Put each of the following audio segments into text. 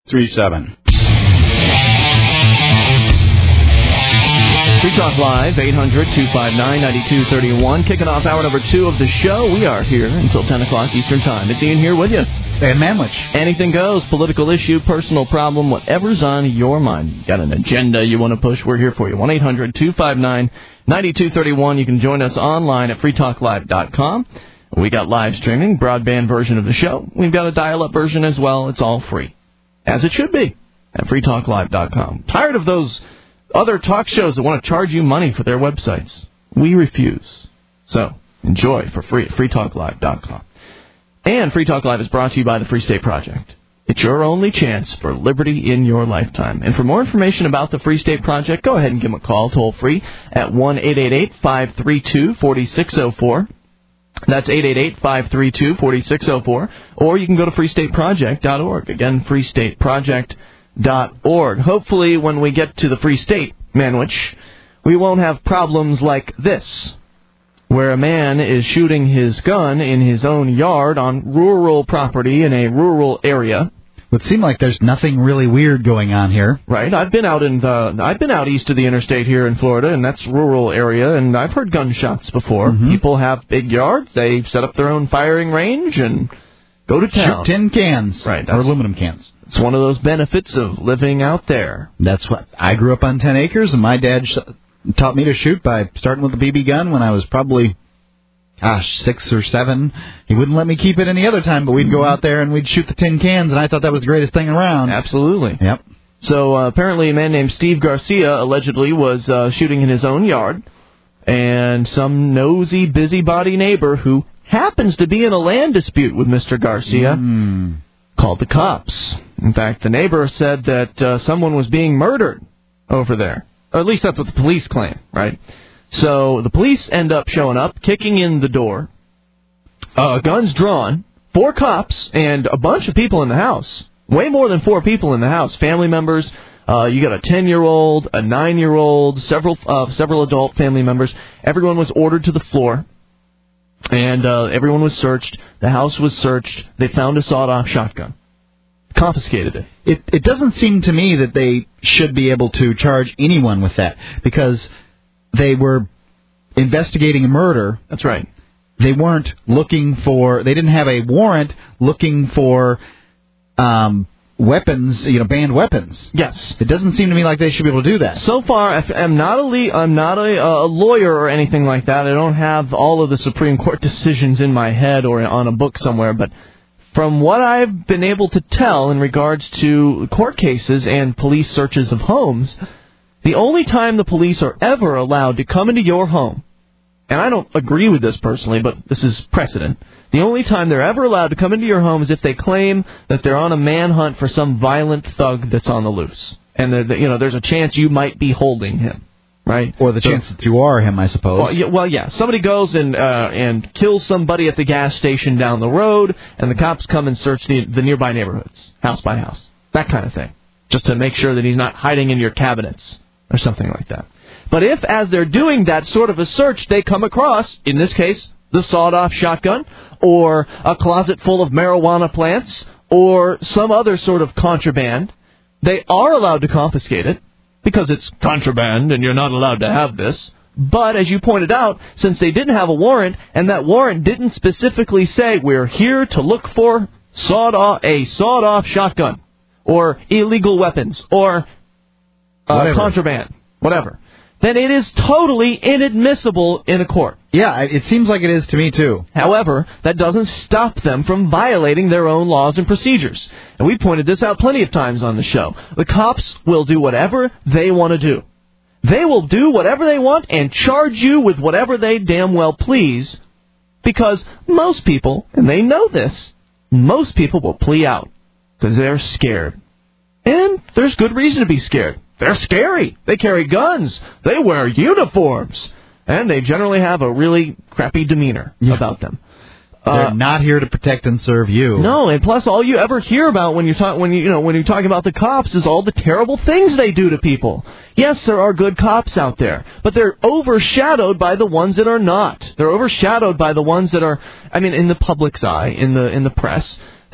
800-259-9237. Free Talk Live, 800-259-9231. Kicking off hour number 2 of the show. We are here until 10 o'clock Eastern Time. It's Ian here with you. And Manwich. Anything goes. Political issue, personal problem, whatever's on your mind. You got an agenda you want to push, we're here for you. 1-800-259-9231. You can join us online at freetalklive.com. We got live streaming, broadband version of the show. We've got a dial-up version as well. It's all free, as it should be, at freetalklive.com. Tired of those other talk shows that want to charge you money for their websites? We refuse. So, enjoy for free at freetalklive.com. And Free Talk Live is brought to you by the Free State Project. It's your only chance for liberty in your lifetime. And for more information about the Free State Project, go ahead and give them a call toll free at 1-888-532-4604. That's 888-532-4604. Or you can go to freestateproject.org. Again, freestateproject.org. Hopefully, when we get to the Free State, Manwich, we won't have problems like this, where a man is shooting his gun in his own yard on rural property in a rural area. It would seem like there's nothing really weird going on here. Right. I've been out east of the interstate here in Florida, and that's rural area, and I've heard gunshots before. Mm-hmm. People have big yards. They set up their own firing range and go to town. Shoot tin cans. Right. Or aluminum cans. It's one of those benefits of living out there. That's what I grew up on 10 acres, and my dad taught me to shoot by starting with a BB gun when I was probably, 6 or 7. He wouldn't let me keep it any other time, but we'd go out there and we'd shoot the tin cans, and I thought that was the greatest thing around. Absolutely. Yep. So apparently a man named Steve Garcia allegedly was shooting in his own yard, and some nosy, busybody neighbor who happens to be in a land dispute with Mr. Garcia called the cops. In fact, the neighbor said that someone was being murdered over there. Or at least that's what the police claim, right? So the police end up showing up, kicking in the door, guns drawn, 4 cops, and a bunch of people in the house. Way more than 4 people in the house. Family members. You got a 10-year-old, a 9-year-old, several adult family members. Everyone was ordered to the floor, and everyone was searched. The house was searched. They found a sawed-off shotgun. Confiscated it. It doesn't seem to me that they should be able to charge anyone with that, because they were investigating a murder. That's right. They weren't looking for, they didn't have a warrant looking for weapons, banned weapons. Yes. It doesn't seem to me like they should be able to do that. So far, I'm not a lawyer or anything like that. I don't have all of the Supreme Court decisions in my head or on a book somewhere, but from what I've been able to tell in regards to court cases and police searches of homes, the only time the police are ever allowed to come into your home, and I don't agree with this personally, but this is precedent, the only time they're ever allowed to come into your home is if they claim that they're on a manhunt for some violent thug that's on the loose, and there's a chance you might be holding him. Right? Or the chance that you are him, I suppose. Well, yeah. Somebody goes and kills somebody at the gas station down the road, and the cops come and search the nearby neighborhoods, house by house. That kind of thing. Just to make sure that he's not hiding in your cabinets or something like that. But if, as they're doing that sort of a search, they come across, in this case, the sawed-off shotgun, or a closet full of marijuana plants, or some other sort of contraband, they are allowed to confiscate it, because it's contraband and you're not allowed to have this. But, as you pointed out, since they didn't have a warrant, and that warrant didn't specifically say, we're here to look for a sawed-off shotgun, or illegal weapons, or contraband, whatever, then it is totally inadmissible in a court. Yeah, it seems like it is to me, too. However, that doesn't stop them from violating their own laws and procedures. And we pointed this out plenty of times on the show. The cops will do whatever they want to do. They will do whatever they want and charge you with whatever they damn well please, because most people, and they know this, most people will plea out because they're scared. And there's good reason to be scared. They're scary. They carry guns. They wear uniforms. And they generally have a really crappy demeanor about them. They're not here to protect and serve you. No, and plus all you ever hear about when you talk about the cops is all the terrible things they do to people. Yes, there are good cops out there, but they're overshadowed by the ones that are not. They're overshadowed by the ones that are, in the public's eye, in the press.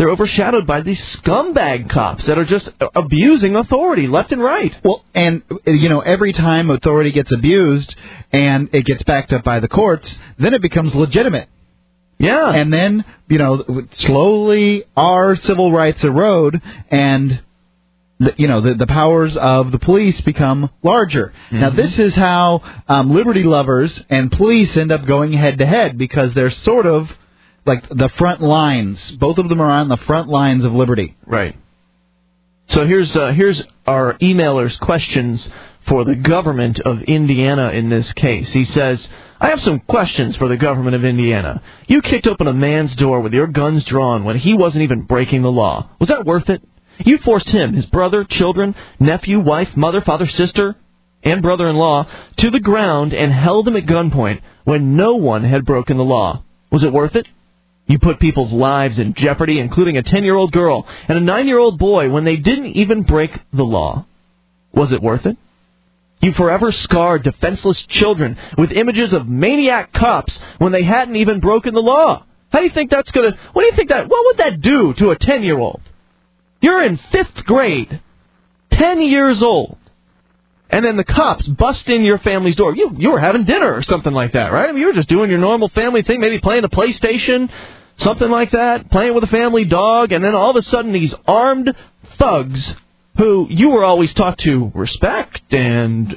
They're overshadowed by these scumbag cops that are just abusing authority left and right. Well, and, every time authority gets abused and it gets backed up by the courts, then it becomes legitimate. Yeah. And then, slowly our civil rights erode and, the powers of the police become larger. Mm-hmm. Now, this is how liberty lovers and police end up going head-to-head because they're sort of like the front lines. Both of them are on the front lines of liberty. Right. So here's our emailer's questions for the government of Indiana in this case. He says, I have some questions for the government of Indiana. You kicked open a man's door with your guns drawn when he wasn't even breaking the law. Was that worth it? You forced him, his brother, children, nephew, wife, mother, father, sister, and brother-in-law to the ground and held them at gunpoint when no one had broken the law. Was it worth it? You put people's lives in jeopardy, including a 10-year-old girl and a 9-year-old boy when they didn't even break the law. Was it worth it? You forever scarred defenseless children with images of maniac cops when they hadn't even broken the law. How do you think that's going to... What would that do to a 10-year-old? You're in 5th grade, 10 years old, and then the cops bust in your family's door. You were having dinner or something like that, right? I mean, you were just doing your normal family thing, maybe playing a PlayStation, something like that, playing with a family dog, and then all of a sudden these armed thugs who you were always taught to respect and,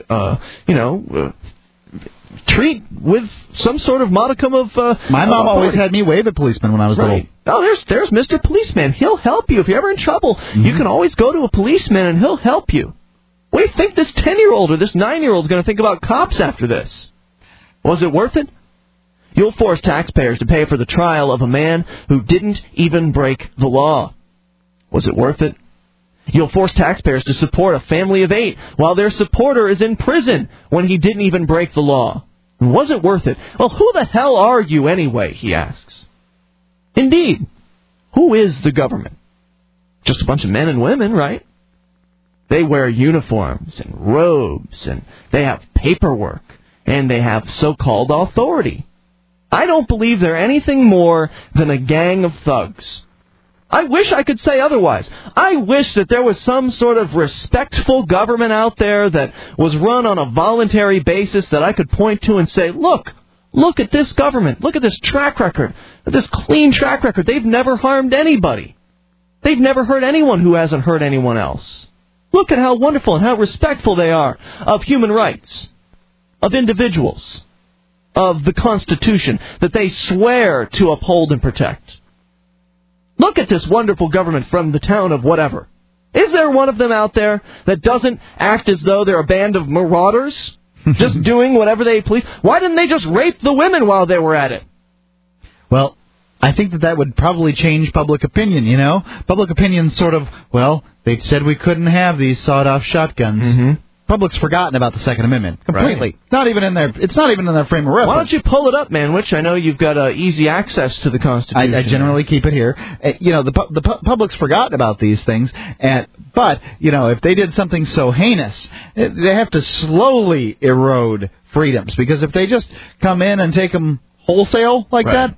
treat with some sort of modicum of... My mom always had me wave at policemen when I was little. Oh, there's Mr. Policeman. He'll help you. If you're ever in trouble, you can always go to a policeman and he'll help you. What do you think this 10-year-old or this 9-year-old is going to think about cops after this? Was it worth it? You'll force taxpayers to pay for the trial of a man who didn't even break the law. Was it worth it? You'll force taxpayers to support a family of 8 while their supporter is in prison when he didn't even break the law. Was it worth it? Well, who the hell are you anyway, he asks. Indeed, who is the government? Just a bunch of men and women, right? They wear uniforms and robes, and they have paperwork, and they have so-called authority. I don't believe they're anything more than a gang of thugs. I wish I could say otherwise. I wish that there was some sort of respectful government out there that was run on a voluntary basis that I could point to and say, look at this government. Look at this track record, this clean track record. They've never harmed anybody. They've never hurt anyone who hasn't hurt anyone else. Look at how wonderful and how respectful they are of human rights, of individuals, of the Constitution that they swear to uphold and protect. Look at this wonderful government from the town of whatever. Is there one of them out there that doesn't act as though they're a band of marauders, just doing whatever they please? Why didn't they just rape the women while they were at it? Well, I think that would probably change public opinion, Public opinion's sort of, they said we couldn't have these sawed-off shotguns. Mm-hmm. Public's forgotten about the Second Amendment completely. Right. It's not even in their frame of reference. Why don't you pull it up, man? Which I know you've got easy access to the Constitution. I generally keep it here. The public's forgotten about these things. But if they did something so heinous, they have to slowly erode freedoms. Because if they just come in and take them wholesale like that,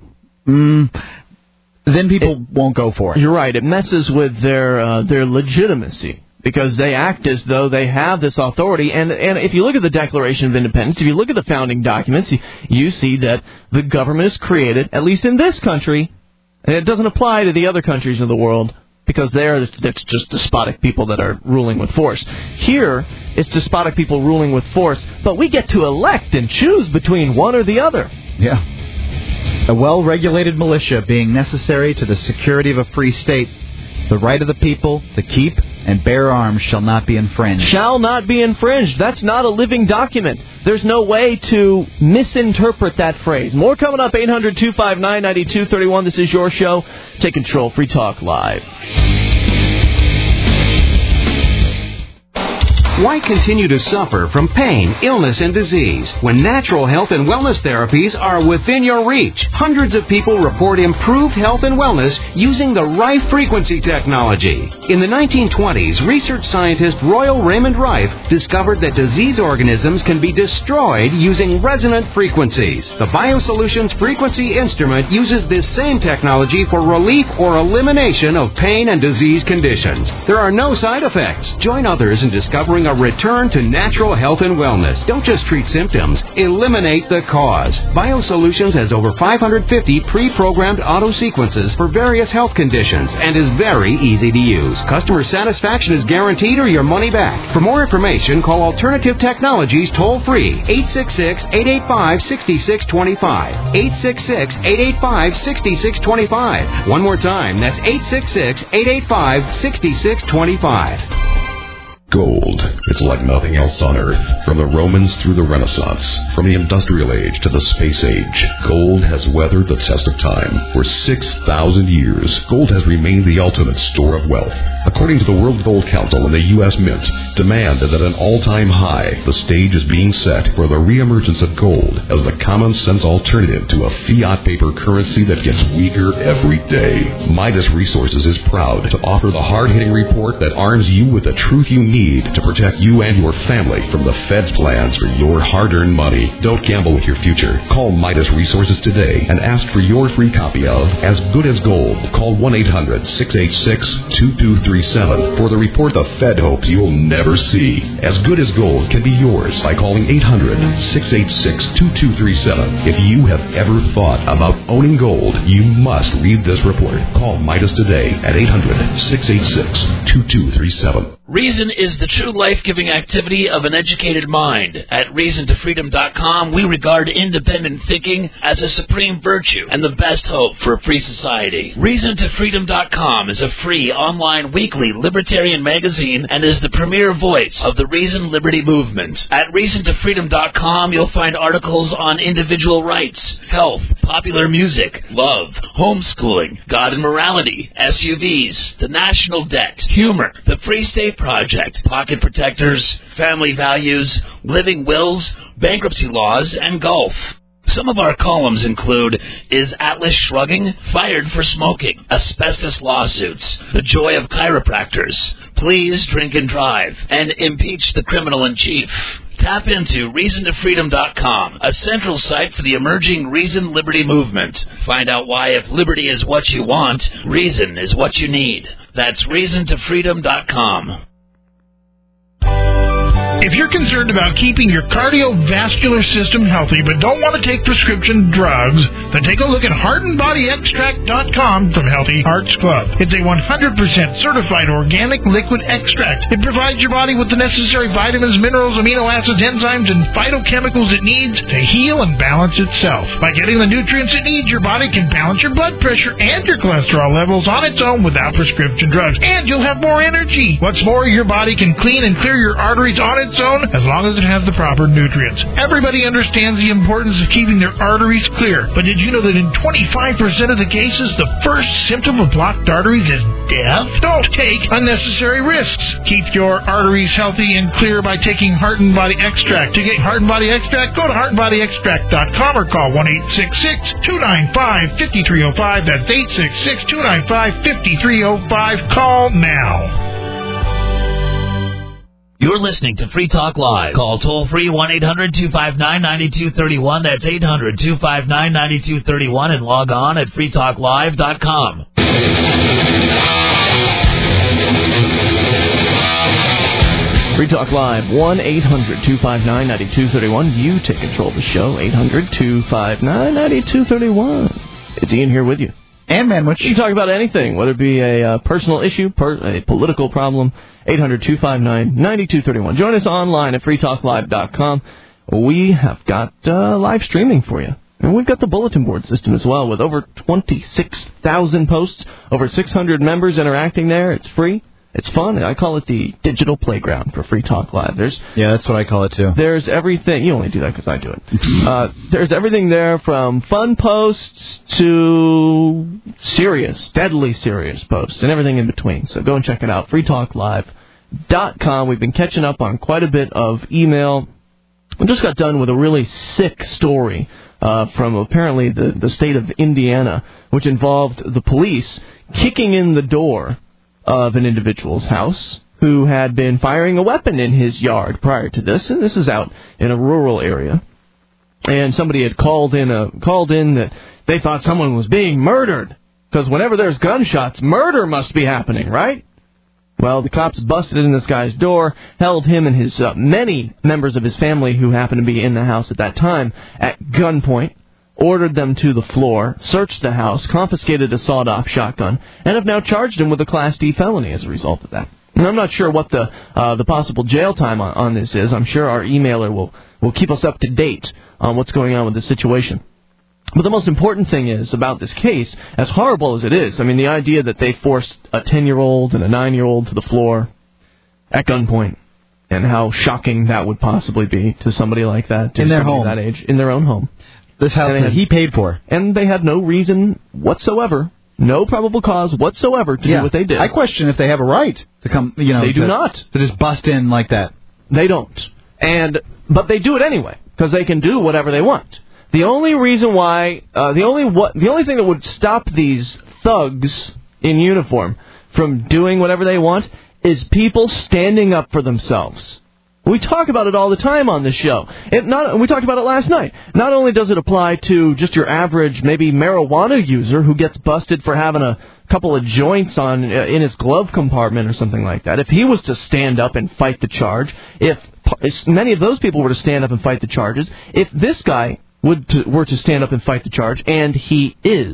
then people won't go for it. You're right. It messes with their legitimacy. Because they act as though they have this authority. And if you look at the Declaration of Independence, if you look at the founding documents, you see that the government is created, at least in this country, and it doesn't apply to the other countries of the world, because it's just despotic people that are ruling with force. Here, it's despotic people ruling with force, but we get to elect and choose between one or the other. Yeah. A well-regulated militia being necessary to the security of a free state. The right of the people to keep and bear arms shall not be infringed. Shall not be infringed. That's not a living document. There's no way to misinterpret that phrase. More coming up, 800-259-9231. This is your show. Take control. Free Talk Live. Why continue to suffer from pain, illness, and disease when natural health and wellness therapies are within your reach? Hundreds of people report improved health and wellness using the Rife frequency technology. In the 1920s, research scientist Royal Raymond Rife discovered that disease organisms can be destroyed using resonant frequencies. The BioSolutions frequency instrument uses this same technology for relief or elimination of pain and disease conditions. There are no side effects. Join others in discovering a return to natural health and wellness. Don't just treat symptoms. Eliminate the cause. BioSolutions has over 550 pre-programmed auto sequences for various health conditions and is very easy to use. Customer satisfaction is guaranteed or your money back. For more information, call Alternative Technologies toll-free 866-885-6625. 866-885-6625. One more time, that's 866-885-6625. Gold. It's like nothing else on Earth. From the Romans through the Renaissance, from the Industrial Age to the Space Age, gold has weathered the test of time. For 6,000 years, gold has remained the ultimate store of wealth. According to the World Gold Council and the U.S. Mint, demand is at an all-time high. The stage is being set for the reemergence of gold as the common-sense alternative to a fiat paper currency that gets weaker every day. Midas Resources is proud to offer the hard-hitting report that arms you with the truth you need to protect you and your family from the Fed's plans for your hard-earned money. Don't gamble with your future. Call Midas Resources today and ask for your free copy of As Good as Gold. Call 1-800-686-2237 for the report the Fed hopes you'll never see. As Good as Gold can be yours by calling 800-686-2237. If you have ever thought about owning gold, you must read this report. Call Midas today at 800-686-2237. Reason is the true life-giving activity of an educated mind. At ReasonToFreedom.com, we regard independent thinking as a supreme virtue and the best hope for a free society. ReasonToFreedom.com is a free online weekly libertarian magazine and is the premier voice of the Reason Liberty movement. At ReasonToFreedom.com, you'll find articles on individual rights, health, popular music, love, homeschooling, God and morality, SUVs, the national debt, humor, the Free State Project, pocket protectors, family values, living wills, bankruptcy laws, and golf. Some of our columns include Is Atlas Shrugging? Fired for Smoking, Asbestos Lawsuits, The Joy of Chiropractors, Please Drink and Drive, and Impeach the Criminal in Chief. Tap into ReasonToFreedom.com, a central site for the emerging Reason Liberty movement. Find out why if liberty is what you want, reason is what you need. That's ReasonToFreedom.com. If you're concerned about keeping your cardiovascular system healthy but don't want to take prescription drugs, then take a look at HeartandBodyExtract.com from Healthy Hearts Club. It's a 100% certified organic liquid extract. It provides your body with the necessary vitamins, minerals, amino acids, enzymes, and phytochemicals it needs to heal and balance itself. By getting the nutrients it needs, your body can balance your blood pressure and your cholesterol levels on its own without prescription drugs, and you'll have more energy. What's more, your body can clean and clear your arteries on its own as long as it has the proper nutrients. Everybody understands the importance of keeping their arteries clear, but did you know that in 25% of the cases, the first symptom of blocked arteries is death? Don't take unnecessary risks. Keep your arteries healthy and clear by taking Heart and Body Extract. To get Heart and Body Extract, go to HeartandBodyExtract.com or call 1-866-295-5305. That's 866-295-5305. Call now. You're listening to Free Talk Live. Call toll-free 1-800-259-9231. That's 800-259-9231 and log on at freetalklive.com. Free Talk Live, 1-800-259-9231. You take control of the show, 800-259-9231. It's Ian here with you. And Manwich. You can talk about anything, whether it be a personal issue, a political problem, 800-259-9231. Join us online at freetalklive.com. We have got live streaming for you. And we've got the bulletin board system as well with over 26,000 posts, over 600 members interacting there. It's free. It's fun. I call it the digital playground for Free Talk Live. Yeah, that's what I call it, too. There's everything. You only do that because I do it. There's everything there from fun posts to serious, deadly serious posts and everything in between. So go and check it out, freetalklive.com. HelthyHearts.com. We've been catching up on quite a bit of email. We just got done with a really sick story from apparently the state of Indiana, which involved the police kicking in the door of an individual's house who had been firing a weapon in his yard prior to this, and this is out in a rural area. And somebody had called in that they thought someone was being murdered, because whenever there's gunshots, murder must be happening, right? Well, the cops busted in this guy's door, held him and his many members of his family who happened to be in the house at that time at gunpoint, ordered them to the floor, searched the house, confiscated a sawed-off shotgun, and have now charged him with a Class D felony as a result of that. And I'm not sure what the possible jail time on this is. I'm sure our emailer will keep us up to date on what's going on with the situation. But the most important thing is about this case, as horrible as it is, I mean, the idea that they forced a 10-year-old and a 9-year-old to the floor at gunpoint, and how shocking that would possibly be to somebody like that, to in their somebody home, that age, in their own home. This house that he paid for. And they had no reason whatsoever, no probable cause whatsoever to do what they did. I question if they have a right to come, They do not. To just bust in like that. They don't. But they do it anyway, because they can do whatever they want. The only reason why, the only thing that would stop these thugs in uniform from doing whatever they want is people standing up for themselves. We talk about it all the time on this show. We talked about it last night. Not only does it apply to just your average, maybe marijuana user who gets busted for having a couple of joints in his glove compartment or something like that. If he was to stand up and fight the charge, if many of those people were to stand up and fight the charges, if this guy were to stand up and fight the charge, and he is,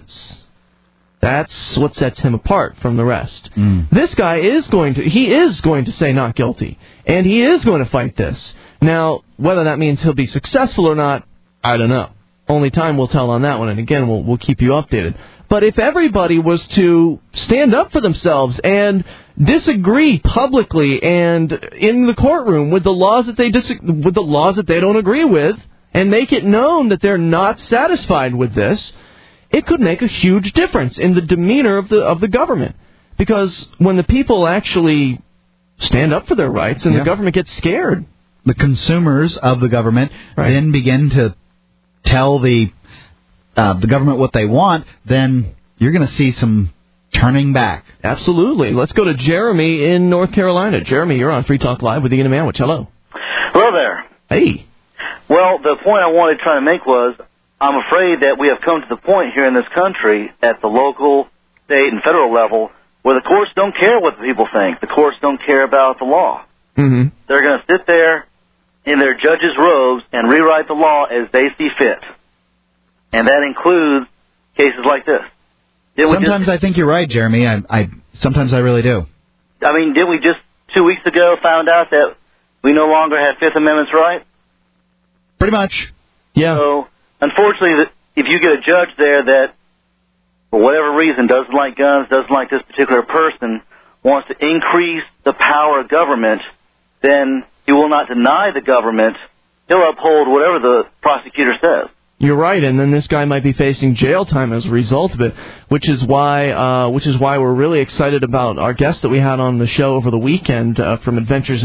that's what sets him apart from the rest. This guy is going to say not guilty, and he is going to fight this. Now, whether that means he'll be successful or not, I don't know. Only time will tell on that one, and again, we'll keep you updated. But if everybody was to stand up for themselves and disagree publicly and in the courtroom with the laws that they don't agree with, and make it known that they're not satisfied with this, it could make a huge difference in the demeanor of the government. Because when the people actually stand up for their rights and the government gets scared, the consumers of the government then begin to tell the government what they want, then you're going to see some turning back. Absolutely. Let's go to Jeremy in North Carolina. Jeremy, you're on Free Talk Live with Ian and Manwich. Hello. Hello there. Hey. Well, the point I wanted to try to make was, I'm afraid that we have come to the point here in this country at the local, state, and federal level where the courts don't care what the people think. The courts don't care about the law. Mm-hmm. They're going to sit there in their judges' robes and rewrite the law as they see fit. And that includes cases like this. Sometimes I think you're right, Jeremy. Sometimes I really do. I mean, did we just 2 weeks ago found out that we no longer have Fifth Amendment rights? Pretty much. Yeah. So, unfortunately, if you get a judge there that, for whatever reason, doesn't like guns, doesn't like this particular person, wants to increase the power of government, then he will not deny the government. He'll uphold whatever the prosecutor says. You're right, and then this guy might be facing jail time as a result of it, which is why we're really excited about our guest that we had on the show over the weekend from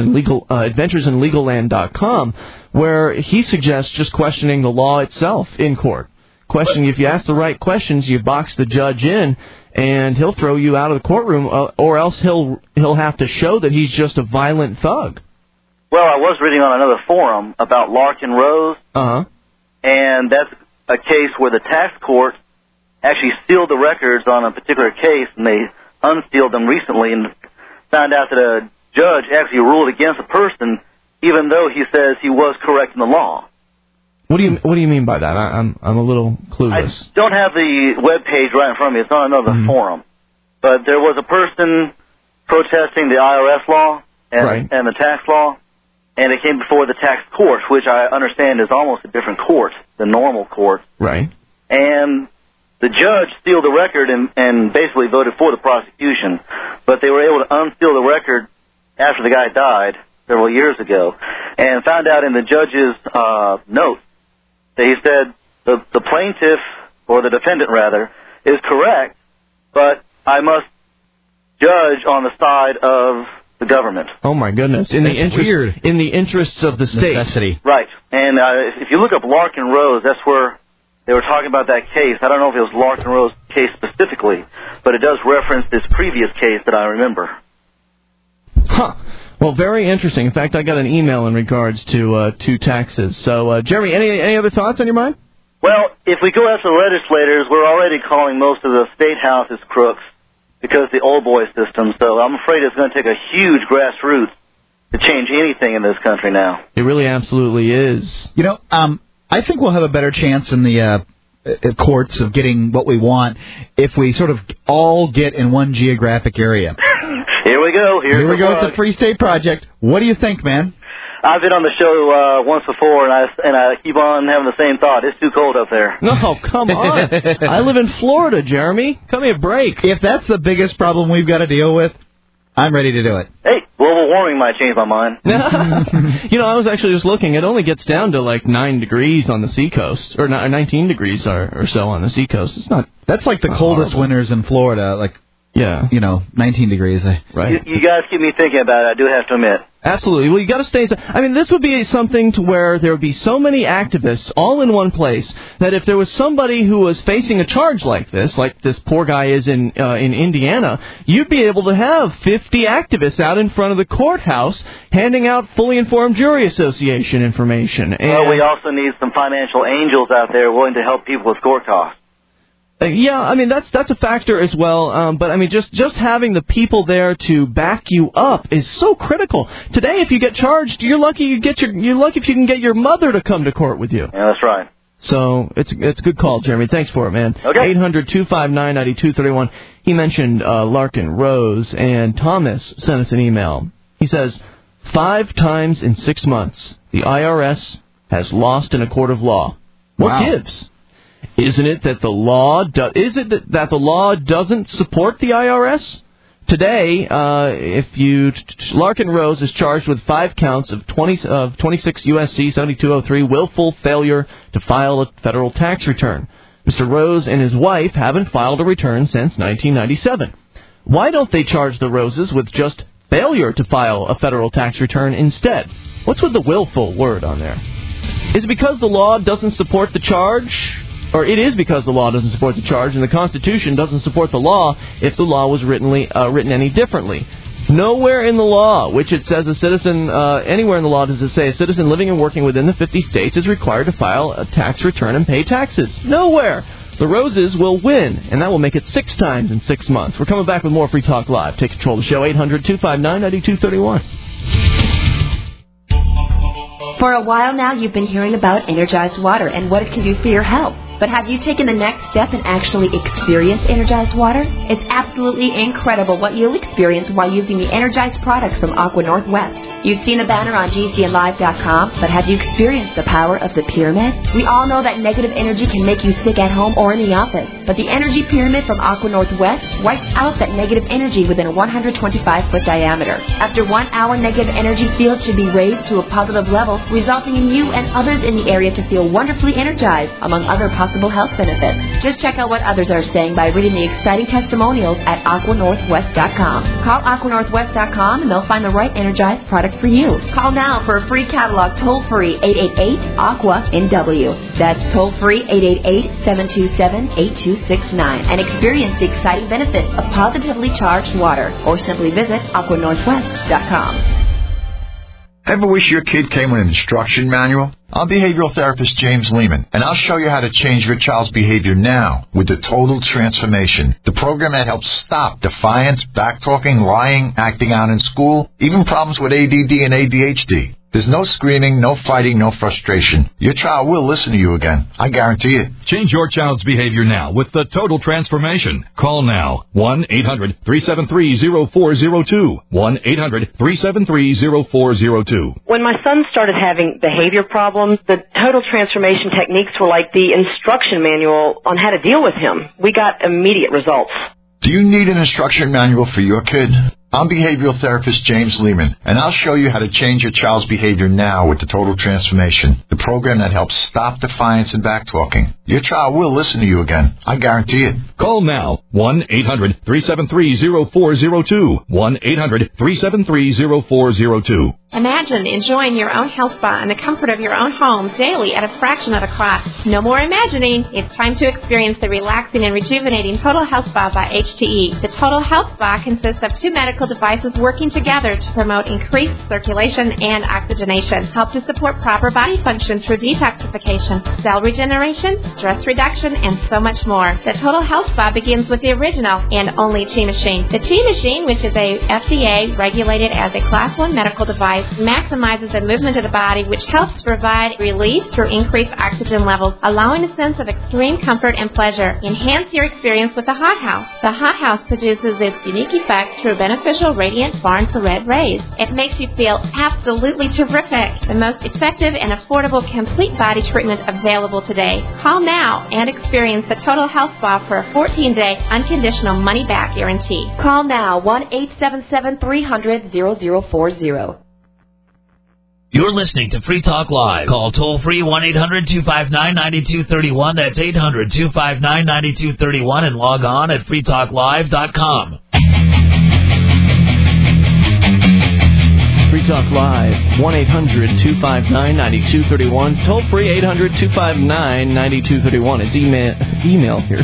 adventuresinlegalland.com, where he suggests just questioning the law itself in court. Questioning, if you ask the right questions, you box the judge in, and he'll throw you out of the courtroom, or else he'll have to show that he's just a violent thug. Well, I was reading on another forum about Larkin Rose. Uh-huh. And that's a case where the tax court actually sealed the records on a particular case, and they unsealed them recently and found out that a judge actually ruled against a person, even though he says he was correct in the law. What do you mean by that? I'm a little clueless. I don't have the web page right in front of me. It's on another forum. But there was a person protesting the IRS law and the tax law. And it came before the tax court, which I understand is almost a different court than normal court. Right. And the judge sealed the record and basically voted for the prosecution. But they were able to unseal the record after the guy died several years ago, and found out in the judge's note that he said the plaintiff, or the defendant rather, is correct, but I must judge on the side of the government. Oh my goodness! In the interests of the state. Necessity. Right. And if you look up Larkin Rose, that's where they were talking about that case. I don't know if it was Larkin Rose case specifically, but it does reference this previous case that I remember. Huh. Well, very interesting. In fact, I got an email in regards to taxes. So, Jeremy, any other thoughts on your mind? Well, if we go after the legislators, we're already calling most of the state houses crooks because of the old boy system. So I'm afraid it's going to take a huge grassroots to change anything in this country now. It really absolutely is. You know, I think we'll have a better chance in the courts of getting what we want if we sort of all get in one geographic area. Here we go. Here we go with the Free State Project. What do you think, man? I've been on the show once before, and I keep on having the same thought. It's too cold up there. No, come on. I live in Florida, Jeremy. Cut me a break. If that's the biggest problem we've got to deal with, I'm ready to do it. Hey, global warming might change my mind. You know, I was actually just looking. It only gets down to like 9 degrees on the seacoast, or 19 degrees or so on the seacoast. It's not. That's like the coldest horrible. Winters in Florida. Like, yeah, 19 degrees. Right. You guys keep me thinking about it. I do have to admit. Absolutely. Well, you got to stay. I mean, this would be something to where there would be so many activists all in one place that if there was somebody who was facing a charge like this poor guy is in Indiana, you'd be able to have 50 activists out in front of the courthouse handing out fully informed jury association information. And well, we also need some financial angels out there willing to help people with court costs. Yeah, I mean that's a factor as well. But I mean just having the people there to back you up is so critical. Today, if you get charged, you're lucky if you can get your mother to come to court with you. Yeah, that's right. So it's a good call, Jeremy. Thanks for it, man. Okay. 800-259-9231. He mentioned Larkin Rose, and Thomas sent us an email. He says 5 times in 6 months the IRS has lost in a court of law. What gives? Isn't it that the law that the law doesn't support the IRS? Today, Larkin Rose is charged with 5 counts of 26 U.S.C. 7203 willful failure to file a federal tax return. Mr. Rose and his wife haven't filed a return since 1997. Why don't they charge the Roses with just failure to file a federal tax return instead? What's with the willful word on there? Is it because the law doesn't support the charge? Or it is because the law doesn't support the charge, and the Constitution doesn't support the law if the law was written any differently. Nowhere in the law, which it says a citizen, anywhere in the law does it say a citizen living and working within the 50 states is required to file a tax return and pay taxes. Nowhere. The Roses will win, and that will make it 6 times in 6 months. We're coming back with more Free Talk Live. Take control of the show, 800-259-9231. For a while now, you've been hearing about Energized Water and what it can do for your health. But have you taken the next step and actually experienced Energized Water? It's absolutely incredible what you'll experience while using the Energized products from Aqua Northwest. You've seen the banner on GCNlive.com, but have you experienced the power of the pyramid? We all know that negative energy can make you sick at home or in the office, but the Energy Pyramid from Aqua Northwest wipes out that negative energy within a 125-foot diameter. After 1 hour, negative energy field should be raised to a positive level, resulting in you and others in the area to feel wonderfully energized, among other possible health benefits. Just check out what others are saying by reading the exciting testimonials at aquanorthwest.com. Call aquanorthwest.com and they'll find the right energized product for you. Call now for a free catalog toll-free 888-AQUA-NW. That's toll-free 888-727-8269 and experience the exciting benefits of positively charged water, or simply visit aquanorthwest.com. Ever wish your kid came with an instruction manual? I'm behavioral therapist James Lehman, and I'll show you how to change your child's behavior now with the Total Transformation, the program that helps stop defiance, backtalking, lying, acting out in school, even problems with ADD and ADHD. There's no screaming, no fighting, no frustration. Your child will listen to you again. I guarantee it. Change your child's behavior now with the Total Transformation. Call now. 1-800-373-0402. 1-800-373-0402. When my son started having behavior problems, the Total Transformation techniques were like the instruction manual on how to deal with him. We got immediate results. Do you need an instruction manual for your kid? I'm behavioral therapist James Lehman, and I'll show you how to change your child's behavior now with the Total Transformation, the program that helps stop defiance and backtalking. Your child will listen to you again. I guarantee it. Call now, 1-800-373-0402, 1-800-373-0402. Imagine enjoying your own health spa in the comfort of your own home daily at a fraction of the cost. No more imagining. It's time to experience the relaxing and rejuvenating Total Health Spa by HTE. The Total Health Spa consists of 2 medical devices working together to promote increased circulation and oxygenation, help to support proper body function through detoxification, cell regeneration, stress reduction, and so much more. The Total Health Spa begins with the original and only Chi Machine. The Chi Machine, which is a FDA regulated as a Class 1 medical device, maximizes the movement of the body, which helps to provide relief through increased oxygen levels, allowing a sense of extreme comfort and pleasure. Enhance your experience with the Hot House. The Hot House produces its unique effect through beneficial radiant far infrared rays. It makes you feel absolutely terrific. The most effective and affordable complete body treatment available today. Call now and experience the Total Health Spa for a 14-day unconditional money-back guarantee. Call now, 1-877-300-0040. You're listening to Free Talk Live. Call toll-free 1-800-259-9231. That's 800-259-9231 and log on at freetalklive.com. Free Talk Live, 1-800-259-9231. Toll-free 800-259-9231. It's email here.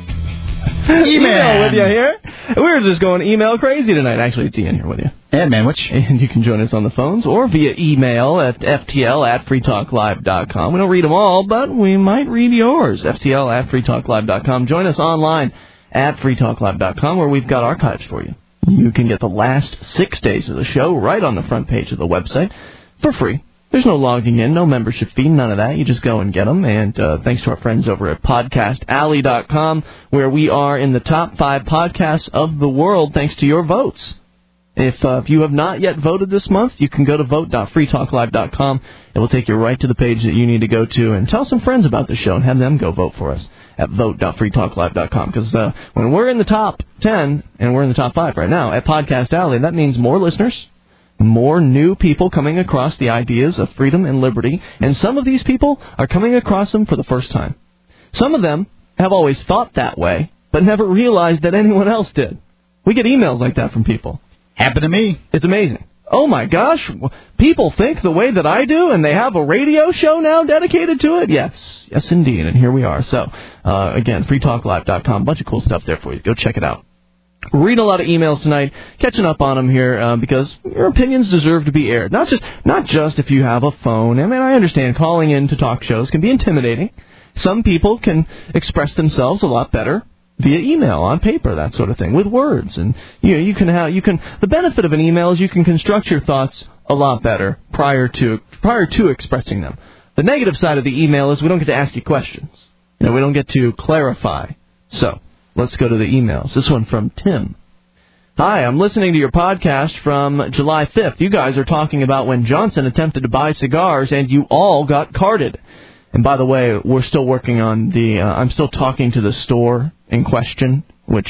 Email with you here. We're just going email crazy tonight. Actually, it's Ian here with you. And Manwich. And you can join us on the phones or via email at ftl@freetalklive.com. We don't read them all, but we might read yours. ftl@freetalklive.com. Join us online at freetalklive.com, where we've got archives for you. You can get the last 6 days of the show right on the front page of the website for free. There's no logging in, no membership fee, none of that. You just go and get them. And thanks to our friends over at podcastalley.com, where we are in the top 5 podcasts of the world thanks to your votes. If you have not yet voted this month, you can go to vote.freetalklive.com. It will take you right to the page that you need to go to, and tell some friends about the show and have them go vote for us at vote.freetalklive.com. Because when we're in the top 10, and we're in the top 5 right now at Podcast Alley, that means more listeners, more new people coming across the ideas of freedom and liberty, and some of these people are coming across them for the first time. Some of them have always thought that way, but never realized that anyone else did. We get emails like that from people. Happened to me. It's amazing. Oh, my gosh, people think the way that I do, and they have a radio show now dedicated to it? Yes, indeed, and here we are. So, again, freetalklive.com, a bunch of cool stuff there for you. Go check it out. Read a lot of emails tonight, catching up on them here, because your opinions deserve to be aired. Not just if you have a phone. I mean, I understand calling in to talk shows can be intimidating. Some people can express themselves a lot better via email, on paper, that sort of thing, with words. And the benefit of an email is you can construct your thoughts a lot better prior to expressing them. The negative side of the email is we don't get to ask you questions. We don't get to clarify. So, let's go to the emails. This one from Tim. Hi, I'm listening to your podcast from July 5th. You guys are talking about when Johnson attempted to buy cigars and you all got carded. And by the way, we're still working on I'm still talking to the store in question,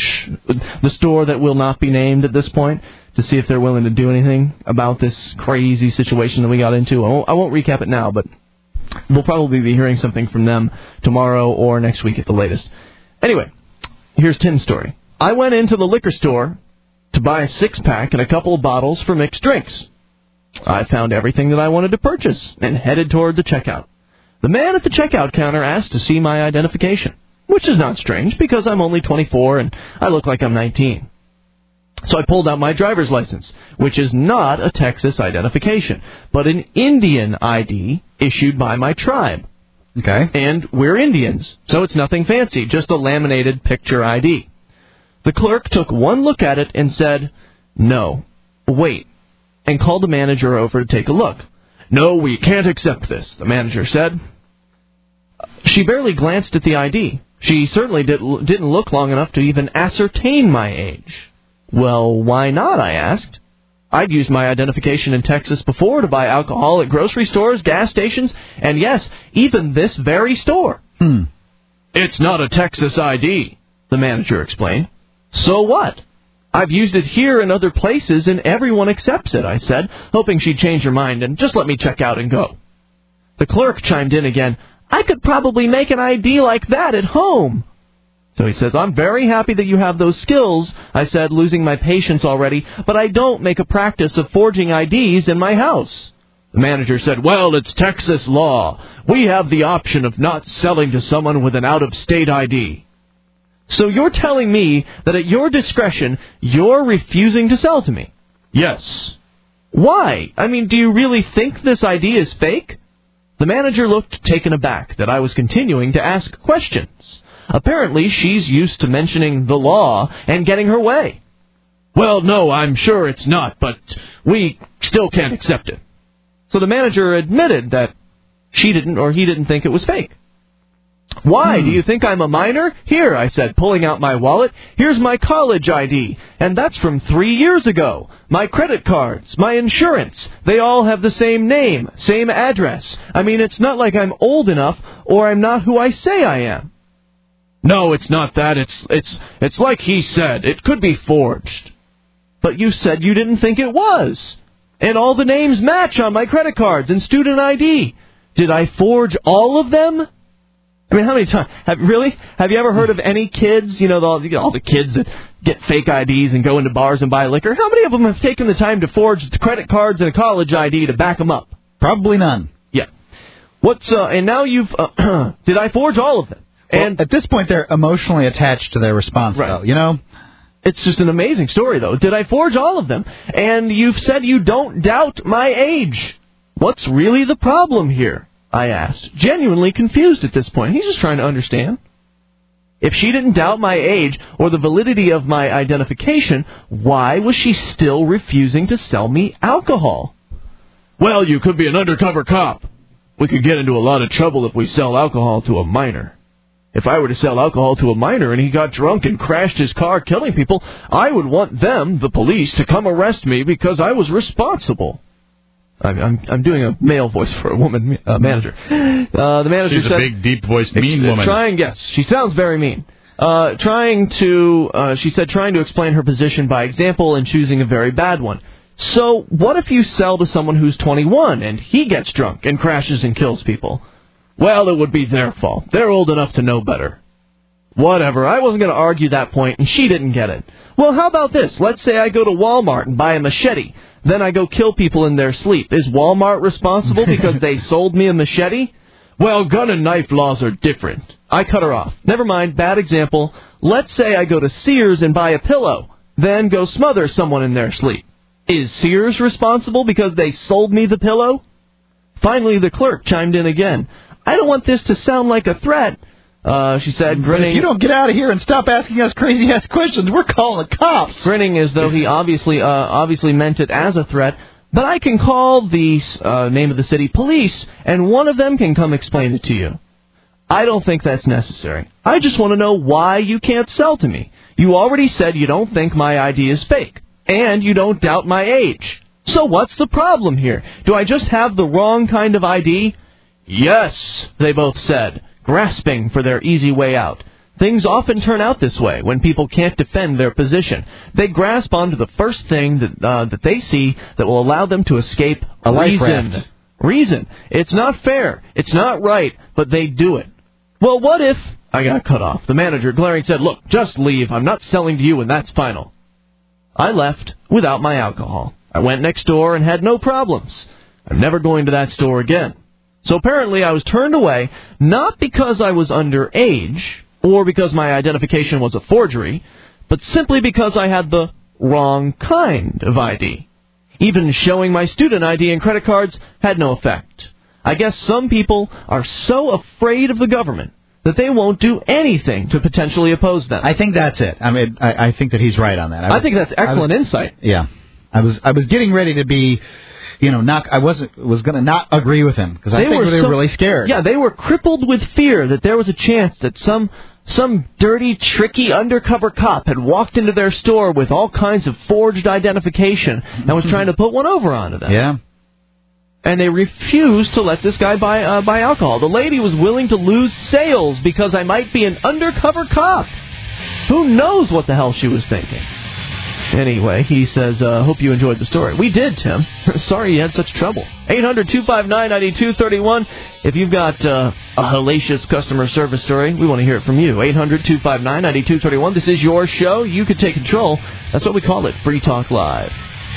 the store that will not be named at this point, to see if they're willing to do anything about this crazy situation that we got into. I won't recap it now, but we'll probably be hearing something from them tomorrow or next week at the latest. Anyway, here's Tim's story. I went into the liquor store to buy a 6-pack and a couple of bottles for mixed drinks. I found everything that I wanted to purchase and headed toward the checkout. The man at the checkout counter asked to see my identification, which is not strange because I'm only 24 and I look like I'm 19. So I pulled out my driver's license, which is not a Texas identification, but an Indian ID issued by my tribe. Okay. And we're Indians, so it's nothing fancy, just a laminated picture ID. The clerk took one look at it and said, "No, wait," and called the manager over to take a look. "No, we can't accept this," the manager said. She barely glanced at the ID. She certainly didn't look long enough to even ascertain my age. Well, why not, I asked. I'd used my identification in Texas before to buy alcohol at grocery stores, gas stations, and yes, even this very store. It's not a Texas ID, the manager explained. So what? I've used it here and other places, and everyone accepts it, I said, hoping she'd change her mind and just let me check out and go. The clerk chimed in again. I could probably make an ID like that at home. So he says, I'm very happy that you have those skills, I said, losing my patience already, but I don't make a practice of forging IDs in my house. The manager said, well, it's Texas law. We have the option of not selling to someone with an out-of-state ID. So you're telling me that at your discretion, you're refusing to sell to me? Yes. Why? I mean, do you really think this ID is fake? The manager looked taken aback that I was continuing to ask questions. Apparently, she's used to mentioning the law and getting her way. Well, no, I'm sure it's not, but we still can't accept it. So the manager admitted that she didn't or he didn't think it was fake. Why? Do you think I'm a minor? Here, I said, pulling out my wallet. Here's my college ID, and that's from 3 years ago. My credit cards, my insurance, they all have the same name, same address. I mean, it's not like I'm old enough or I'm not who I say I am. No, it's not that. It's like he said. It could be forged. But you said you didn't think it was. And all the names match on my credit cards and student ID. Did I forge all of them? I mean, how many times? Have you ever heard of any kids, all the kids that get fake IDs and go into bars and buy liquor? How many of them have taken the time to forge the credit cards and a college ID to back them up? Probably none. Yeah. And now you've, did I forge all of them? And at this point, they're emotionally attached to their response, right. though, It's just an amazing story, though. Did I forge all of them? And you've said you don't doubt my age. What's really the problem here? I asked, genuinely confused at this point. He's just trying to understand. If she didn't doubt my age or the validity of my identification, why was she still refusing to sell me alcohol? Well, you could be an undercover cop. We could get into a lot of trouble if we sell alcohol to a minor. If I were to sell alcohol to a minor and he got drunk and crashed his car killing people, I would want them, the police, to come arrest me because I was responsible. I'm doing a male voice for a woman manager. The manager She's said, a big, deep-voiced, mean woman. Yes, she sounds very mean. Trying to explain her position by example and choosing a very bad one. So, what if you sell to someone who's 21 and he gets drunk and crashes and kills people? Well, it would be their fault. They're old enough to know better. Whatever, I wasn't going to argue that point, and she didn't get it. Well, how about this? Let's say I go to Walmart and buy a machete. Then I go kill people in their sleep. Is Walmart responsible because they sold me a machete? Well, gun and knife laws are different. I cut her off. Never mind, bad example. Let's say I go to Sears and buy a pillow, then go smother someone in their sleep. Is Sears responsible because they sold me the pillow? Finally, the clerk chimed in again. I don't want this to sound like a threat, she said, grinning. If you don't get out of here and stop asking us crazy-ass questions, we're calling the cops. Grinning as though he obviously meant it as a threat. But I can call the name of the city police, and one of them can come explain it to you. I don't think that's necessary. I just want to know why you can't sell to me. You already said you don't think my ID is fake, and you don't doubt my age. So what's the problem here? Do I just have the wrong kind of ID? Yes, they both said, grasping for their easy way out. Things often turn out this way when people can't defend their position. They grasp onto the first thing that they see that will allow them to escape a life reason. raft. Reason. It's not fair. It's not right, but they do it. Well, what if... I got cut off. The manager, glaring, said, Look, just leave. I'm not selling to you, and that's final. I left without my alcohol. I went next door and had no problems. I'm never going to that store again. So apparently I was turned away, not because I was underage, or because my identification was a forgery, but simply because I had the wrong kind of ID. Even showing my student ID and credit cards had no effect. I guess some people are so afraid of the government that they won't do anything to potentially oppose them. I think that's it. I mean, I think that he's right on that. I think that's excellent insight. Yeah. I was getting ready to be... I was going to not agree with him because I think they were really scared. Yeah, they were crippled with fear that there was a chance that some dirty, tricky undercover cop had walked into their store with all kinds of forged identification and was trying to put one over onto them. Yeah. And they refused to let this guy buy alcohol. The lady was willing to lose sales because I might be an undercover cop. Who knows what the hell she was thinking? Anyway, he says, hope you enjoyed the story. We did, Tim. Sorry you had such trouble. 800-259-9231. If you've got a hellacious customer service story, we want to hear it from you. 800-259-9231. This is your show. You can take control. That's what we call it, Free Talk Live.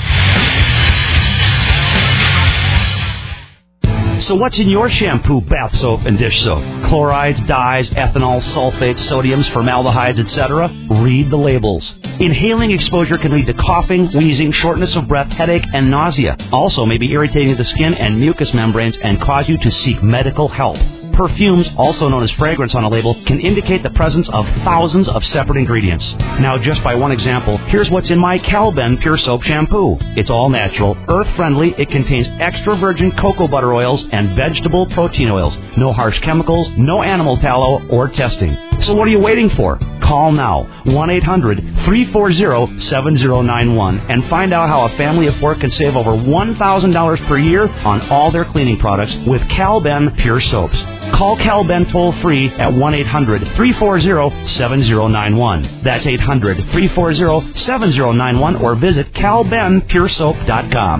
So what's in your shampoo, bath soap, and dish soap? Chlorides, dyes, ethanol, sulfates, sodiums, formaldehydes, etc.? Read the labels. Inhaling exposure can lead to coughing, wheezing, shortness of breath, headache, and nausea. Also may be irritating to the skin and mucous membranes and cause you to seek medical help. Perfumes, also known as fragrance on a label, can indicate the presence of thousands of separate ingredients. Now, just by one example, here's what's in my Calben Pure Soap Shampoo. It's all natural, earth-friendly, it contains extra virgin cocoa butter oils and vegetable protein oils. No harsh chemicals, no animal tallow, or testing. So what are you waiting for? Call now, 1-800-340-7091, and find out how a family of 4 can save over $1,000 per year on all their cleaning products with Calben Pure Soaps. Call Calben toll-free at 1-800-340-7091. That's 800-340-7091, or visit calbenpuresoap.com.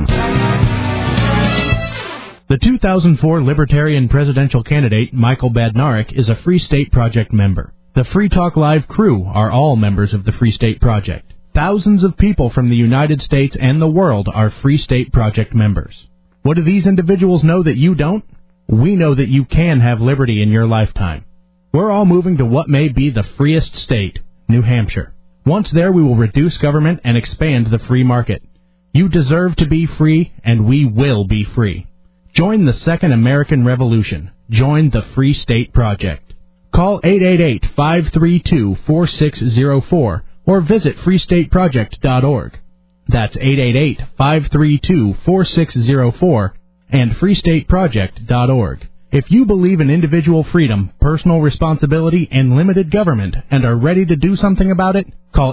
The 2004 Libertarian presidential candidate, Michael Badnarik, is a Free State Project member. The Free Talk Live crew are all members of the Free State Project. Thousands of people from the United States and the world are Free State Project members. What do these individuals know that you don't? We know that you can have liberty in your lifetime. We're all moving to what may be the freest state, New Hampshire. Once there, we will reduce government and expand the free market. You deserve to be free, and we will be free. Join the Second American Revolution. Join the Free State Project. Call 888-532-4604 or visit freestateproject.org. That's 888-532-4604 and freestateproject.org. If you believe in individual freedom, personal responsibility, and limited government and are ready to do something about it, call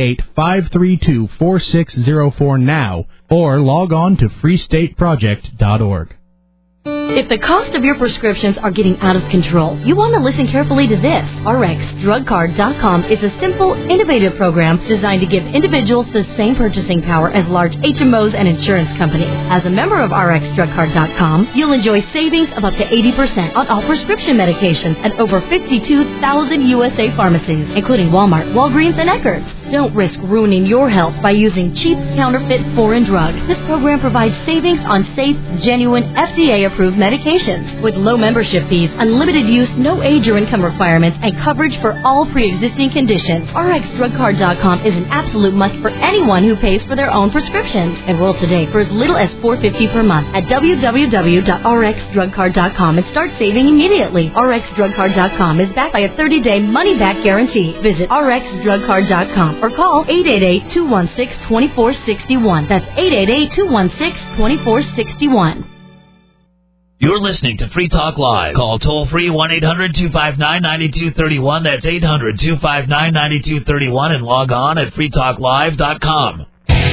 888-532-4604 now or log on to freestateproject.org. If the cost of your prescriptions are getting out of control, you want to listen carefully to this. RxDrugCard.com is a simple, innovative program designed to give individuals the same purchasing power as large HMOs and insurance companies. As a member of RxDrugCard.com, you'll enjoy savings of up to 80% on all prescription medications at over 52,000 USA pharmacies, including Walmart, Walgreens, and Eckerd's. Don't risk ruining your health by using cheap, counterfeit, foreign drugs. This program provides savings on safe, genuine, FDA-approved medications with low membership fees, unlimited use, no age or income requirements, and coverage for all pre-existing conditions. RxDrugCard.com is an absolute must for anyone who pays for their own prescriptions. Enroll today for as little as $4.50 per month at www.rxdrugcard.com and start saving immediately. RxDrugCard.com is backed by a 30-day money-back guarantee. Visit RxDrugCard.com or call 888-216-2461. That's 888-216-2461. You're listening to Free Talk Live. Call toll-free 1-800-259-9231. That's 800-259-9231 and log on at freetalklive.com.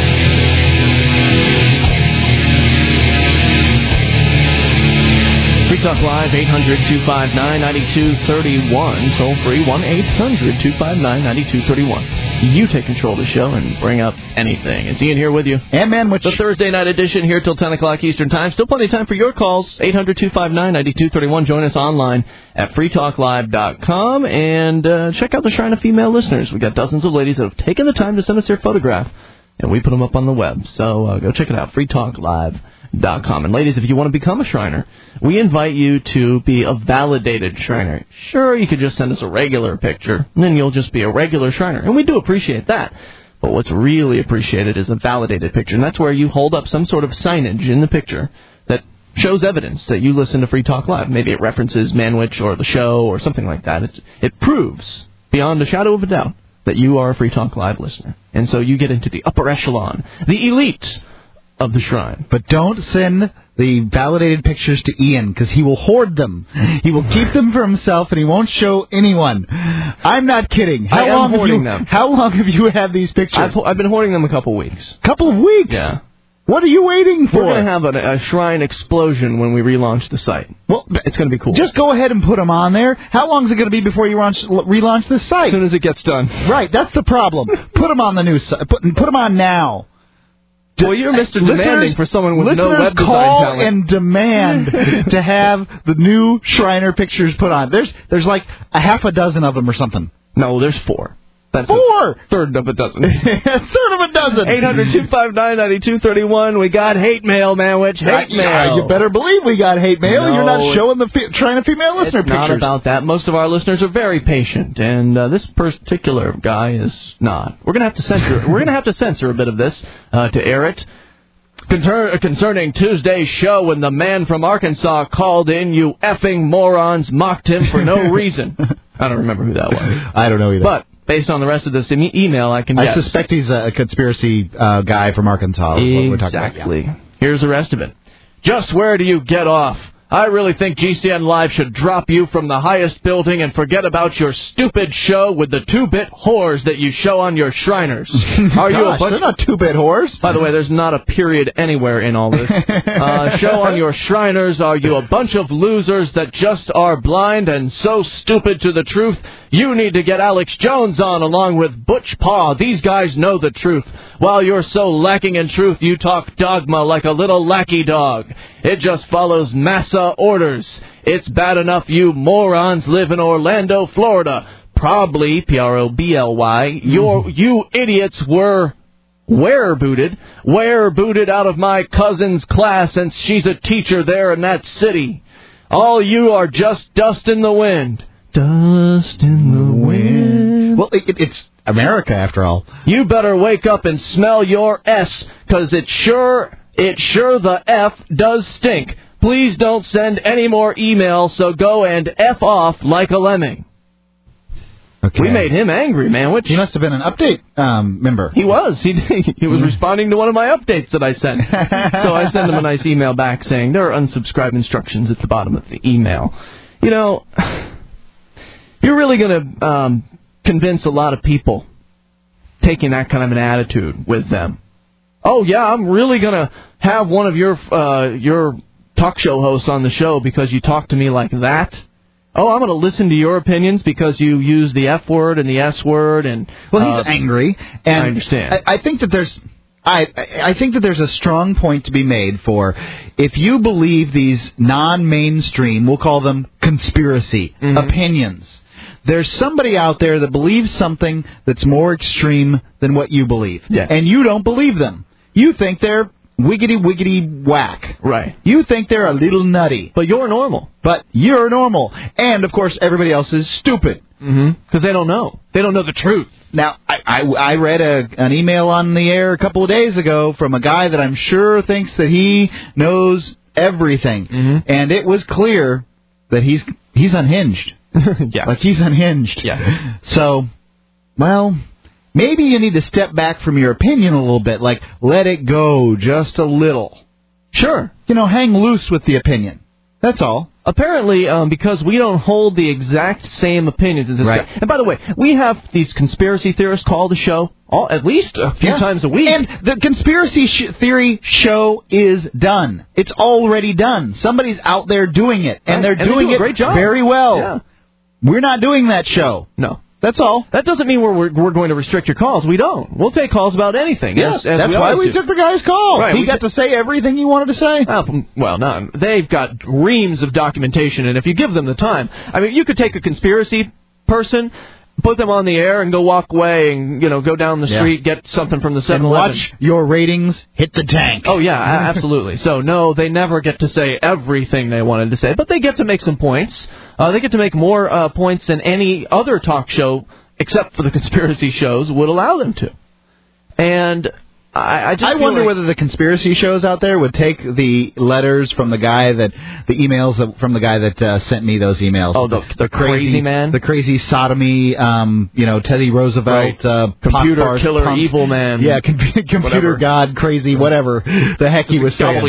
Free Talk Live, 800-259-9231. Toll free, 1-800-259-9231. You take control of the show and bring up anything. It's Ian here with you. And Manwich. The Thursday night edition here till 10 o'clock Eastern Time. Still plenty of time for your calls. 800-259-9231. Join us online at freetalklive.com and check out the Shrine of Female Listeners. We got dozens of ladies that have taken the time to send us their photograph, and we put them up on the web. So go check it out, freetalklive.com. And ladies, if you want to become a Shriner, we invite you to be a validated Shriner. Sure, you could just send us a regular picture, and then you'll just be a regular Shriner. And we do appreciate that. But what's really appreciated is a validated picture, and that's where you hold up some sort of signage in the picture that shows evidence that you listen to Free Talk Live. Maybe it references Manwich or the show or something like that. It proves, beyond a shadow of a doubt, that you are a Free Talk Live listener. And so you get into the upper echelon, the elite of the Shrine. But don't send the validated pictures to Ian, because he will hoard them. He will keep them for himself, and he won't show anyone. I'm not kidding. How long have you had these pictures? I've been hoarding them a couple weeks. Couple of weeks? Yeah. What are you waiting for? We're going to have a shrine explosion when we relaunch the site. Well, it's going to be cool. Just go ahead and put them on there. How long is it going to be before you relaunch the site? As soon as it gets done. Right, that's the problem. Put them on the new site. Put them on now. Well, you're Mr. Demanding for someone with no web design call talent. and demand to have the new Shriner pictures put on. There's like a half a dozen of them or something. No, there's 4. That's 4! Third of a dozen. Third of a dozen. 800-259-9231. We got hate mail, Manwich. Hate mail. Yeah, you better believe we got hate mail. No, you're not showing the Shriner female listener it's pictures. Not about that. Most of our listeners are very patient, and this particular guy is not. We're gonna have to censor. We're gonna have to censor a bit of this to air it. Concerning Tuesday's show when the man from Arkansas called in, you effing morons mocked him for no reason. I don't remember who that was. I don't know either. But based on the rest of this email, I can guess. I suspect he's a conspiracy guy from Arkansas. What we're talking about. Exactly. Here's the rest of it. Just where do you get off? I really think GCN Live should drop you from the highest building and forget about your stupid show with the 2-bit whores that you show on your Shriners. Are you a bunch? They're not 2-bit whores. By the way, there's not a period anywhere in all this. Show on your Shriners, are you a bunch of losers that just are blind and so stupid to the truth? You need to get Alex Jones on along with Butch Paw. These guys know the truth. While you're so lacking in truth, you talk dogma like a little lackey dog. It just follows massa orders. It's bad enough you morons live in Orlando, Florida. Probably, Probly, you idiots were where-booted out of my cousin's class since she's a teacher there in that city. All you are just dust in the wind. Dust in the wind. Well, it's America, after all. You better wake up and smell your S, 'cause it sure the F does stink. Please don't send any more emails, so go and F off like a lemming. Okay. We made him angry, man. He must have been an update member. He was. He was responding to one of my updates that I sent. So I sent him a nice email back saying there are unsubscribe instructions at the bottom of the email. You know, you're really going to convince a lot of people taking that kind of an attitude with them. Oh, yeah, I'm really going to have one of your talk show hosts on the show because you talk to me like that. Oh, I'm going to listen to your opinions because you use the F word and the S word. And well, he's angry. And I understand. I think that there's... I think that there's a strong point to be made for if you believe these non-mainstream, we'll call them conspiracy opinions. There's somebody out there that believes something that's more extreme than what you believe. Yeah. And you don't believe them. You think they're wiggity whack. Right. You think they're a little nutty. But you're normal. But you're normal. And, of course, everybody else is stupid. Because they don't know. They don't know the truth. Now, I read an email on the air a couple of days ago from a guy that I'm sure thinks that he knows everything. And it was clear that he's unhinged. Yeah. Like he's unhinged. Yeah. So, well, maybe you need to step back from your opinion a little bit. Like, let it go just a little. Sure. You know, hang loose with the opinion. That's all. Apparently, because we don't hold the exact same opinions as this guy. And by the way, we have these conspiracy theorists call the show at least a few times a week. And the conspiracy theory show is done. It's already done. Somebody's out there doing it, and they're doing they do a it great job. very well. Yeah. We're not doing that show. No. That's all. That doesn't mean we're going to restrict your calls. We don't. We'll take calls about anything. Yes, that's why we took the guy's call. Right, he got to say everything he wanted to say. Well, no, they've got reams of documentation, and if you give them the time, I mean, you could take a conspiracy person, put them on the air, and go walk away, and go down the street, get something from the 7-Eleven. And watch your ratings hit the tank. Oh yeah, absolutely. So no, they never get to say everything they wanted to say, but they get to make some points. They get to make more points than any other talk show, except for the conspiracy shows, would allow them to. And I wonder whether the conspiracy shows out there would take the letters from the emails from the guy that sent me those emails. Oh, the crazy man, the crazy sodomy, Teddy Roosevelt, computer killer, evil man, yeah, computer whatever. God, crazy, whatever the heck he was saying.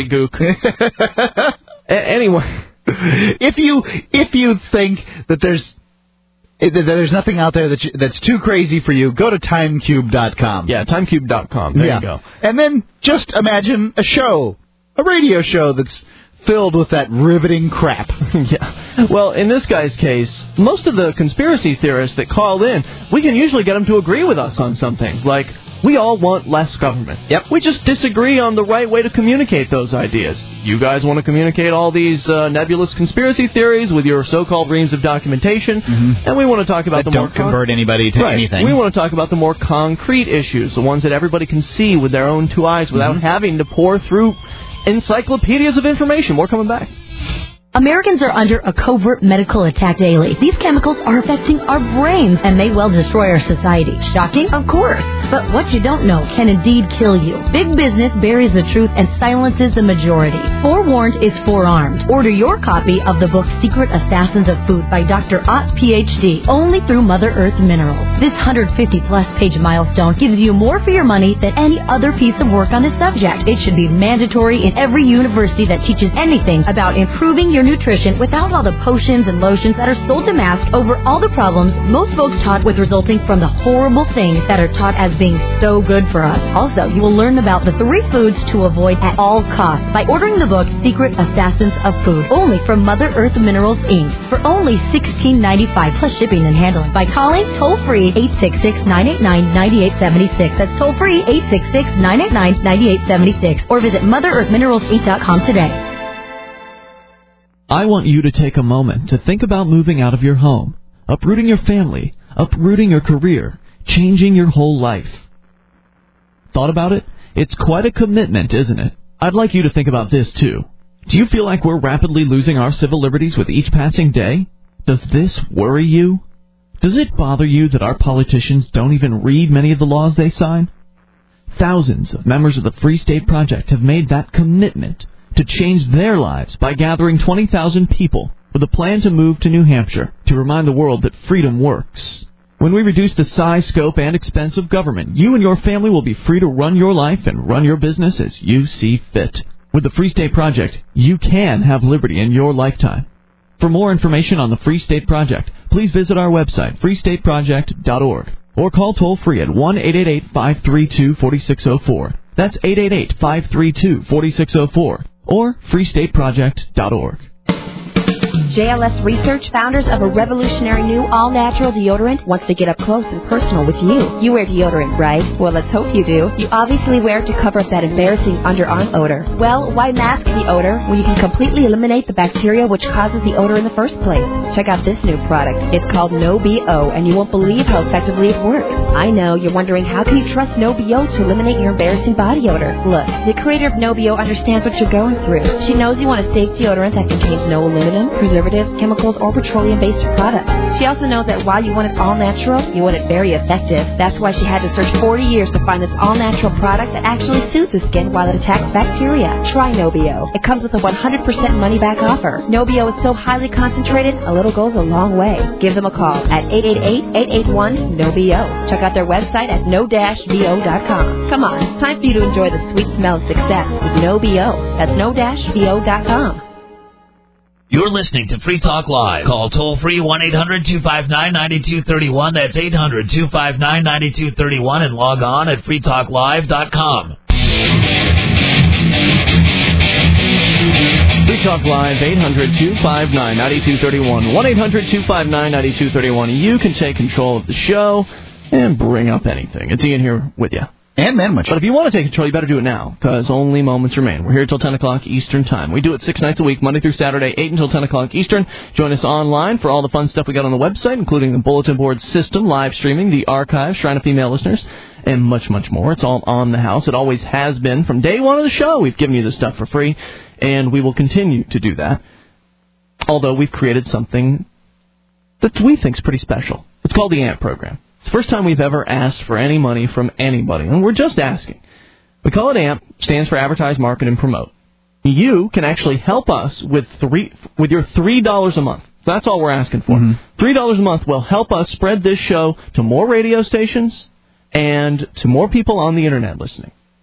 Gobbledygook. Anyway, if you think that there's There's nothing out there that's too crazy for you. Go to timecube.com. Yeah, timecube.com. There you go. And then just imagine a radio show that's filled with that riveting crap. Yeah. Well, in this guy's case, most of the conspiracy theorists that call in, we can usually get them to agree with us on something. Like, we all want less government. Yep. We just disagree on the right way to communicate those ideas. You guys want to communicate all these nebulous conspiracy theories with your so-called reams of documentation, and we want to talk about that don't convert anybody to anything. We want to talk about the more concrete issues, the ones that everybody can see with their own two eyes without having to pour through encyclopedias of information. More coming back. Americans are under a covert medical attack daily. These chemicals are affecting our brains and may well destroy our society. Shocking? Of course. But what you don't know can indeed kill you. Big business buries the truth and silences the majority. Forewarned is forearmed. Order your copy of the book Secret Assassins of Food by Dr. Ott, Ph.D., only through Mother Earth Minerals. This 150-plus page milestone gives you more for your money than any other piece of work on this subject. It should be mandatory in every university that teaches anything about improving your nutrition without all the potions and lotions that are sold to mask over all the problems most folks taught with resulting from the horrible things that are taught as being so good for us. Also, you will learn about the 3 foods to avoid at all costs by ordering the book Secret Assassins of Food, only from Mother Earth Minerals, Inc. for only $16.95 plus shipping and handling by calling toll-free 866-989-9876. That's toll-free 866-989-9876 or visit MotherEarthMineralsInc.com today. I want you to take a moment to think about moving out of your home, uprooting your family, uprooting your career, changing your whole life. Thought about it? It's quite a commitment, isn't it? I'd like you to think about this, too. Do you feel like we're rapidly losing our civil liberties with each passing day? Does this worry you? Does it bother you that our politicians don't even read many of the laws they sign? Thousands of members of the Free State Project have made that commitment to change their lives by gathering 20,000 people with a plan to move to New Hampshire to remind the world that freedom works. When we reduce the size, scope, and expense of government, you and your family will be free to run your life and run your business as you see fit. With the Free State Project, you can have liberty in your lifetime. For more information on the Free State Project, please visit our website, freestateproject.org, or call toll-free at 1-888-532-4604. That's 888-532-4604. Or freestateproject.org. JLS Research, founders of a revolutionary new all-natural deodorant, wants to get up close and personal with you. You wear deodorant, right? Well, let's hope you do. You obviously wear it to cover up that embarrassing underarm odor. Well, why mask the odor when you can completely eliminate the bacteria which causes the odor in the first place? Check out this new product. It's called No-B-O, and you won't believe how effectively it works. I know, you're wondering, how can you trust No-B-O to eliminate your embarrassing body odor? Look, the creator of No-B-O understands what you're going through. She knows you want a safe deodorant that contains no aluminum, preservatives, chemicals, or petroleum-based products. She also knows that while you want it all-natural, you want it very effective. That's why she had to search 40 years to find this all-natural product that actually soothes the skin while it attacks bacteria. Try No-B-O. It comes with a 100% money-back offer. No-B-O is so highly concentrated, a little goes a long way. Give them a call at 888-881-NO-B-O. Check out their website at no-bo.com. Come on, it's time for you to enjoy the sweet smell of success with No-B-O. That's no-bo.com. You're listening to Free Talk Live. Call toll-free 1-800-259-9231. That's 800-259-9231. And log on at freetalklive.com. Free Talk Live, 800-259-9231. 1-800-259-9231. You can take control of the show and bring up anything. It's Ian here with you. And Manwich. But if you want to take control, you better do it now, because only moments remain. We're here till 10 o'clock Eastern Time. We do it 6 nights a week, Monday through Saturday, 8 until 10 o'clock Eastern. Join us online for all the fun stuff we got on the website, including the bulletin board system, live streaming, the archive, Shrine of Female Listeners, and much, much more. It's all on the house. It always has been. From day one of the show, we've given you this stuff for free, and we will continue to do that, although we've created something that we think is pretty special. It's called the AMP program. It's the first time we've ever asked for any money from anybody, and we're just asking. We call it AMP, stands for Advertise, Market, and Promote. You can actually help us with your $3 a month. That's all we're asking for. $3 a month will help us spread this show to more radio stations and to more people on the Internet listening.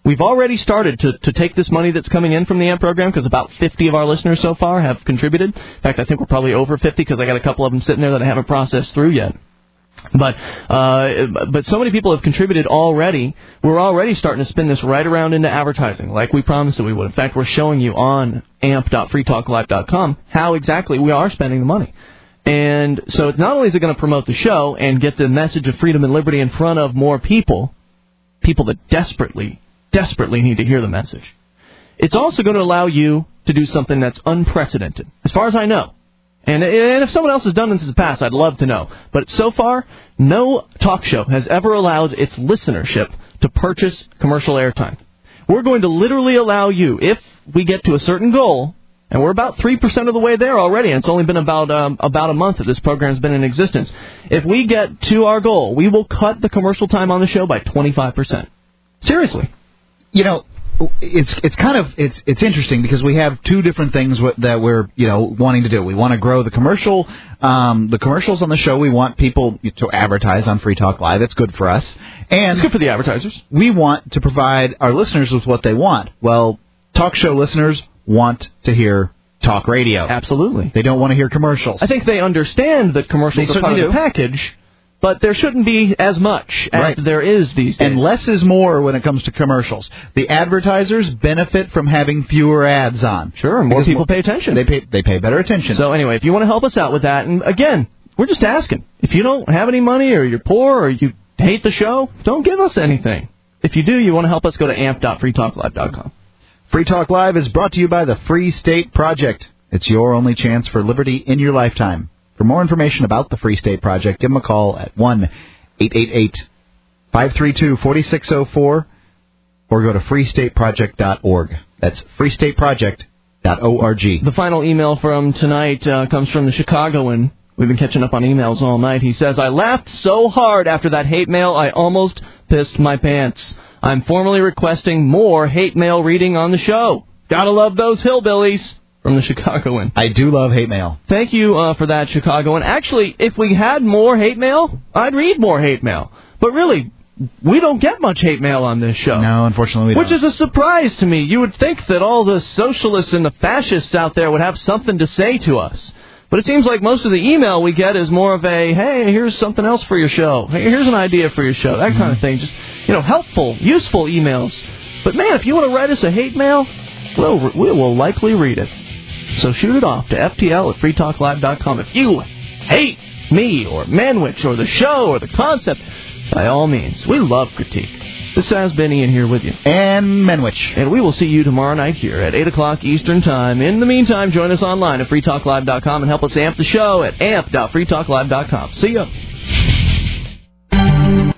We've already started to take this money that's coming in from the AMP program, because about 50 of our listeners so far have contributed. In fact, I think we're probably over 50, because I got a couple of them sitting there that I haven't processed through yet. But so many people have contributed already. We're already starting to spin this right around into advertising, like we promised that we would. In fact, we're showing you on amp.freetalklive.com how exactly we are spending the money. And so it's not only is it going to promote the show and get the message of freedom and liberty in front of more people that desperately need to hear the message, it's also going to allow you to do something that's unprecedented, as far as I know. And if someone else has done this in the past, I'd love to know. But so far, no talk show has ever allowed its listenership to purchase commercial airtime. We're going to literally allow you, if we get to a certain goal, and we're about 3% of the way there already, and it's only been about a month that this program's been in existence. If we get to our goal, we will cut the commercial time on the show by 25%. Seriously. You know, it's interesting, because we have two different things that we're wanting to do. We want to grow the commercials on the show. We want people to advertise on Free Talk Live. It's good for us, and it's good for the advertisers. We want to provide our listeners with what they want. Well, talk show listeners want to hear talk radio. Absolutely, they don't want to hear commercials. I think they understand that commercials are part of the package. But there shouldn't be as much as there is these days. And less is more when it comes to commercials. The advertisers benefit from having fewer ads on. Sure, more people pay attention. They pay better attention. So anyway, if you want to help us out with that, and again, we're just asking. If you don't have any money, or you're poor, or you hate the show, don't give us anything. If you do, you want to help us, go to amp.freetalklive.com. Free Talk Live is brought to you by the Free State Project. It's your only chance for liberty in your lifetime. For more information about the Free State Project, give them a call at 1-888-532-4604 or go to freestateproject.org. That's freestateproject.org. The final email from tonight comes from the Chicagoan. We've been catching up on emails all night. He says, I laughed so hard after that hate mail, I almost pissed my pants. I'm formally requesting more hate mail reading on the show. Gotta love those hillbillies. From the Chicagoan. I do love hate mail. Thank you for that, Chicagoan. Actually, if we had more hate mail, I'd read more hate mail. But really, we don't get much hate mail on this show. No, unfortunately we don't. Which is a surprise to me. You would think that all the socialists and the fascists out there would have something to say to us. But it seems like most of the email we get is more of a, hey, here's something else for your show. Hey, here's an idea for your show. That kind of thing. Just, helpful, useful emails. But, man, if you want to write us a hate mail, we will likely read it. So shoot it off to FTL@freetalklive.com. If you hate me or Manwich or the show or the concept, by all means, we love critique. This has been Ian here with you. And Manwich. And we will see you tomorrow night here at 8 o'clock Eastern Time. In the meantime, join us online at freetalklive.com and help us amp the show at amp.freetalklive.com. See ya.